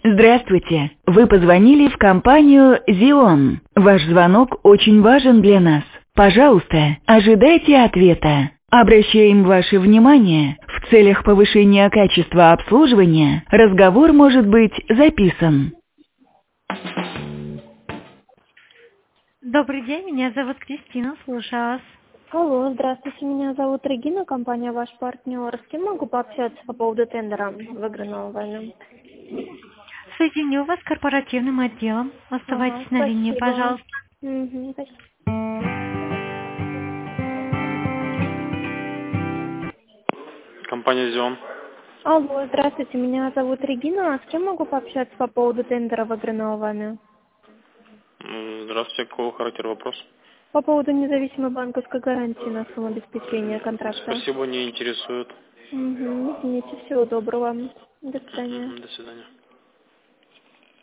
Здравствуйте. Вы позвонили в компанию «Зион». Ваш звонок очень важен для нас. Пожалуйста, ожидайте ответа. Обращаем ваше внимание, в целях повышения качества обслуживания разговор может быть записан. Добрый день, меня зовут Кристина, слушаю вас. Алло, здравствуйте, меня зовут Регина, компания «Ваш партнер». С кем могу пообщаться по поводу тендера, выигранного вами? Соединю вас с корпоративным отделом. Оставайтесь на линии, Спасибо. пожалуйста. Спасибо. Компания «Зион». Алло, здравствуйте, меня зовут Регина. С кем могу пообщаться по поводу тендера, выигранного вами? Здравствуйте, какого характера вопрос? По поводу независимой банковской гарантии на сумму обеспечения контракта. Спасибо, не интересует. Извините, всего доброго. До свидания. До свидания.